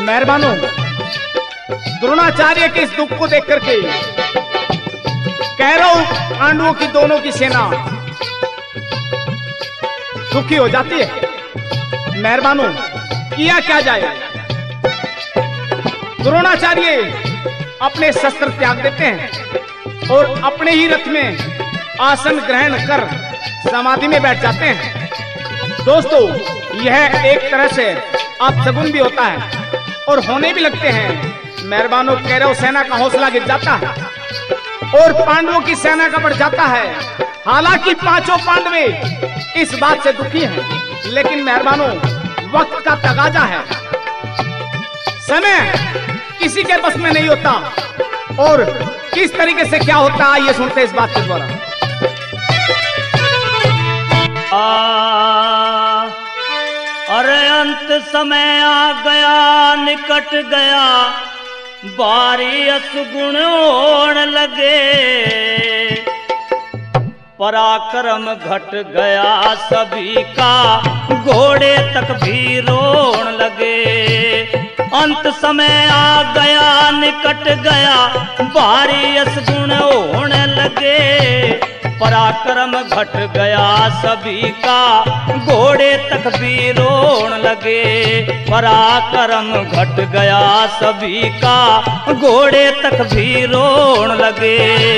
मेहरबानों, द्रोणाचार्य के इस दुख को देख करके कौरव पांडवों की दोनों की सेना दुखी हो जाती है। मेहरबानों, किया क्या जाए? द्रोणाचार्य अपने शस्त्र त्याग देते हैं और अपने ही रथ में आसन ग्रहण कर समाधि में बैठ जाते हैं। दोस्तों, यह एक तरह से अपशगुन भी होता है और होने भी लगते हैं। मेहरबानों, कौरव सेना का हौसला गिर जाता है और पांडवों की सेना का बढ़ जाता है। हालांकि पांचों पांडवे इस बात से दुखी हैं, लेकिन मेहरबानों, वक्त का तगाजा है, समय किसी के बस में नहीं होता। और किस तरीके से क्या होता है, ये सुनते इस बात के द्वारा। अरे अंत समय आ गया, निकट गया, बारी असगुण होने लगे, पराक्रम घट गया सभी का, घोड़े तक भी रोण लगे। अंत समय आ गया, निकट गया, भारी असगुण होने लगे, पराक्रम घट गया सभी का, घोड़े तक भी रोण लगे। पराक्रम घट गया सभी का, घोड़े तक भी रोण लगे।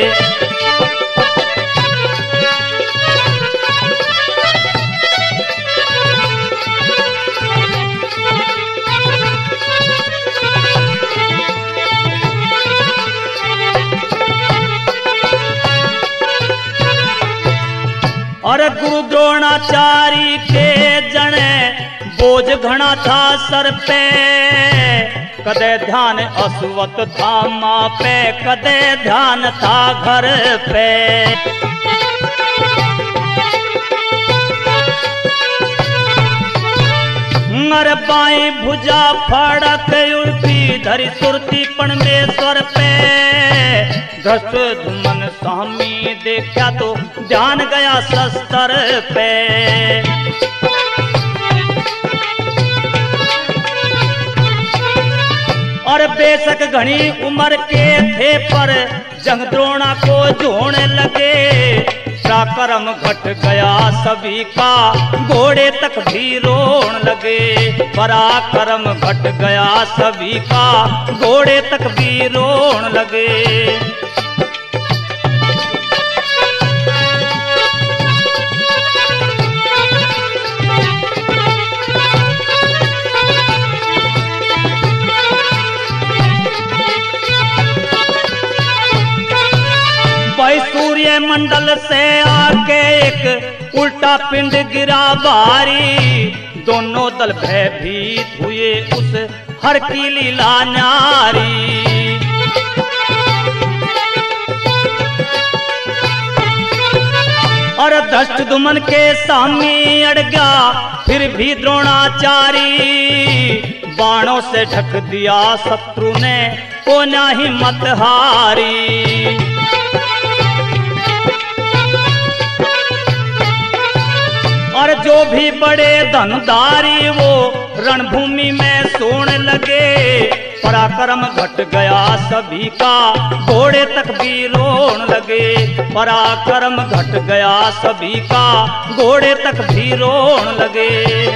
और गुरु द्रोणाचार्य के जने बोझ घना था सर पे, कदे ध्यान अश्वत्थ था माँ पे, कदे ध्यान था घर पे। अरे बाई भुजा फड़क उल्टी धरी सुरती परमेश्वर पे, धस्त धुमन स्वामी देखा तो ध्यान गया शस्त्र पे। और बेशक घनी उम्र के थे पर जंग द्रोणा को जोड़ने लगे, पराक्रम घट गया सभी का, घोड़े तक भी रोण लगे। पराक्रम घट गया सभी का, घोड़े तक भी रोण लगे। भाई सूर्य मंडल से आके एक उल्टा पिंड गिरा भारी, दोनों दल भयभीत हुए उस हर की लीला न्यारी। और धष्ट दुमन के सामने अड़ गया फिर भी द्रोणाचारी, बाणों से ढक दिया शत्रु ने को ना हिम्मत हारी। और जो भी बड़े धनधारी वो रणभूमि में सोने लगे, पराक्रम घट गया सभी का, घोड़े तक भी रोण लगे। पराक्रम घट गया सभी का, घोड़े तक भी रोण लगे।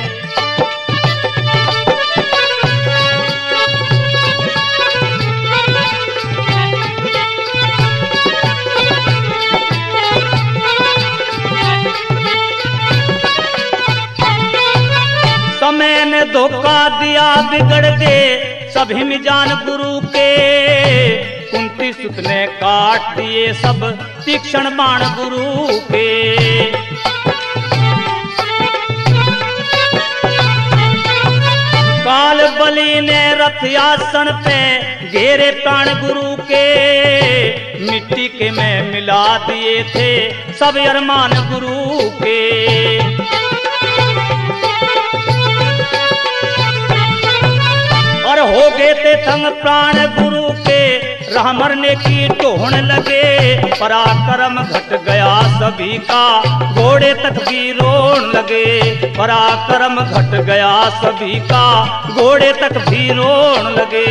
समय ने धोखा दिया बिगड़ गए सभी में जान गुरु के, कुंती सुत ने काट दिए सब तीक्ष्ण बाण गुरु के। काल बलि ने रथ आसन पे घेरे प्राण गुरु के, मिट्टी के में मिला दिए थे सब अरमान गुरु के। और हो गए थे संग प्राण गुरु के, राह मरने की ढूंढ लगे, पराक्रम घट गया सभी का, घोड़े तक भी रोन लगे। पराक्रम घट गया सभी का, घोड़े तक भी रोन लगे।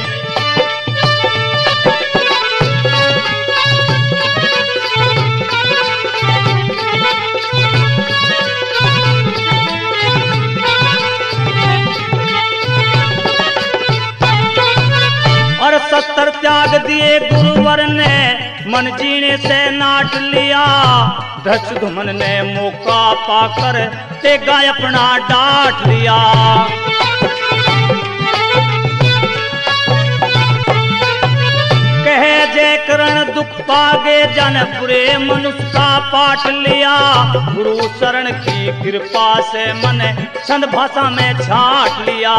और शस्त्र त्याग दिए गुरुवर ने, मन जीने से नाट लिया। धृष्टद्युम्न ने मौका पाकर तेगा अपना डांट लिया। कहे जय करण दुख पागे जन, बुरे मनुष्य का पाठ लिया। गुरु शरण की कृपा से मन छंद भाषा में छाट लिया।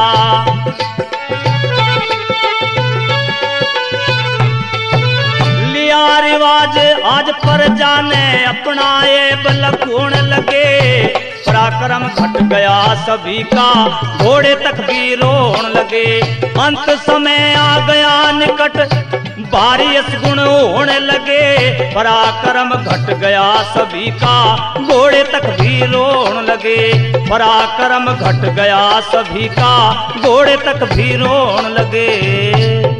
रिवाज आज पर जाने अपनाए बल कौन लगे। पराक्रम घट गया सभी का, घोड़े तक भी रोन लगे। अंत समय आ गया निकट, भारी गुण होने लगे। पराक्रम घट गया सभी का, घोड़े तक भी रोन लगे। पराक्रम घट गया सभी का, घोड़े तक भी रोन लगे।